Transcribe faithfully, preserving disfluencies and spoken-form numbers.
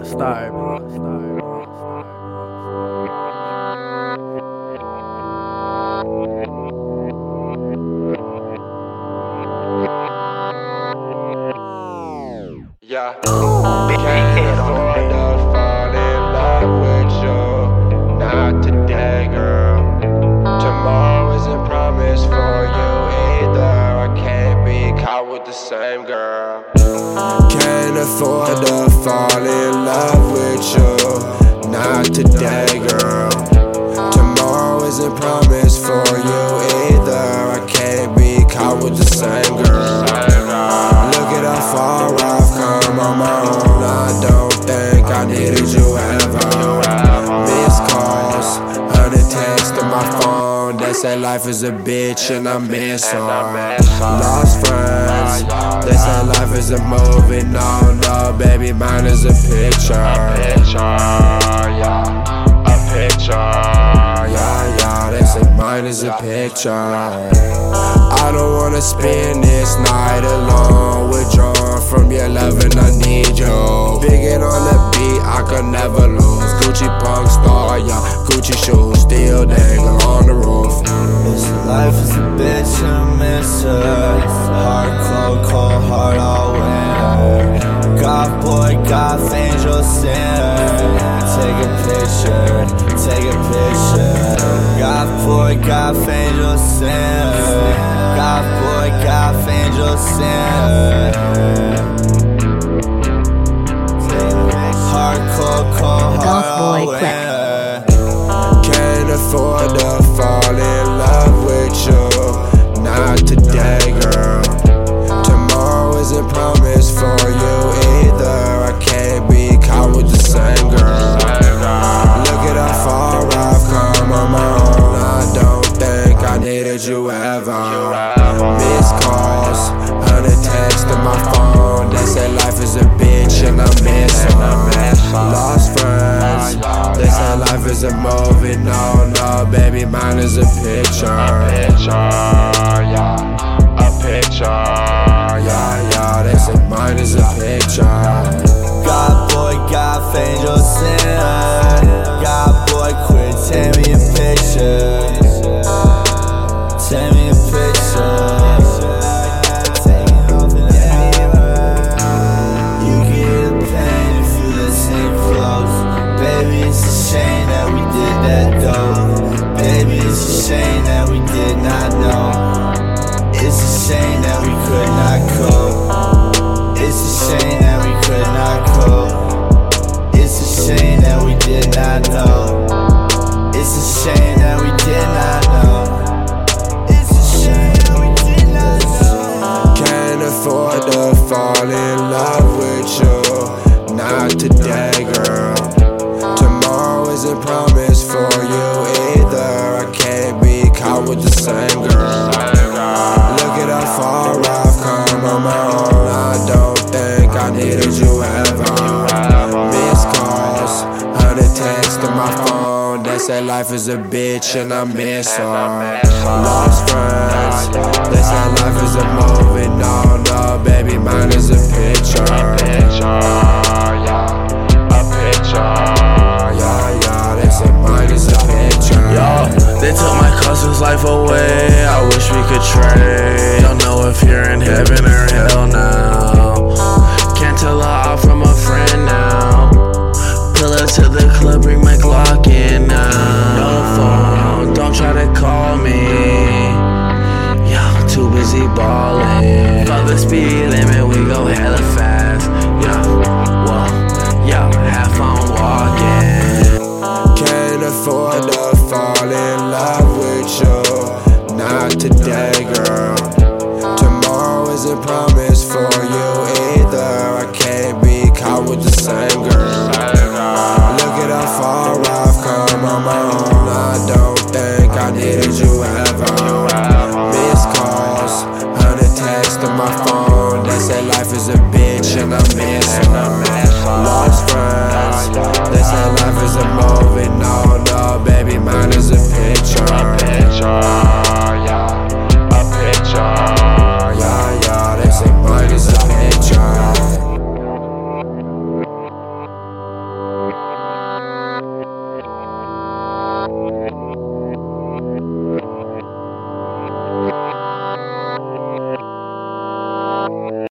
Start. Yeah, can't afford to fall in love with you. Not today, girl. Tomorrow isn't promised for you either. I can't be caught with the same girl. Can't afford to fall in love with you. Not today, girl. Tomorrow isn't promised for you either. I can't be caught with the same girl. Look at how far I've come on my own. I don't think I needed you ever. Missed calls, hundred texts on my phone. They say life is a bitch and I miss her. Lost friends, they say life is a movie. No, no, baby, mine is a picture. A picture, yeah, a picture. Yeah, yeah, they say mine is a picture. I don't wanna spend this night alone, withdrawn from your love and I need you. Biggin' on the beat, I could never lose. Gucci punk star, yeah, Gucci shoes, still dangling on the roof. This life is a bitch and I miss her. Hard, cold, cold, hard, all winter. God boy, God angel sinner. Take a picture, take a picture. God boy, God angel sinner. God boy, God angel sinner. Hard, cold, cold, hard, all winter. Can't afford to fall in love with you. Not today, girl. Tomorrow isn't promised for you either. I can't be caught with the same girl. Look at how far I've come on my own. I don't think I needed you ever. Missed calls, hundred texts on my phone. They say life is a bitch and I miss her. Lost friends, they say life is a movie. No, no, baby, mine is a picture. A picture, yeah, a picture. Yeah, yeah, they say mine is a picture. God boy, God angel sinner. God boy, quit, take me a picture. Take me a picture. You get the pain if you listen close. Baby, it's a shame that we did that though. Baby, it's a shame that we did not know. It's a shame that we could not cope. It's a shame that we could not cope. It's a shame that we did not know. It's a shame that we did not know. It's a shame that we did not know. Can't afford to fall in love with you. Not today, girl. Tomorrow isn't promised for you either. I can't be caught with the same girl. Look at how far I've come on my own. I don't think I needed you ever. Missed calls, hundred texts on my phone. They say life is a bitch and I miss her. Lost friends, they say life is a movie. No, no, baby, mine is a picture. A picture, yeah, a picture. Yeah, yeah, they say mine is a picture. Yo, they took my cousin's life away. I wish we could trade. Don't know if you're in heaven or hell now. Can't tell her off from a friend now. Pull her to the club, bring my Glock in now. No phone, don't try to call me. Yo, too busy ballin'. Fuck the speed limit, we go hella fast. Yo, whoa, yo, have fun walking. Can't afford to fall in love with you. Not today, girl. Tomorrow isn't promised for you either. I can't be caught with the same girl.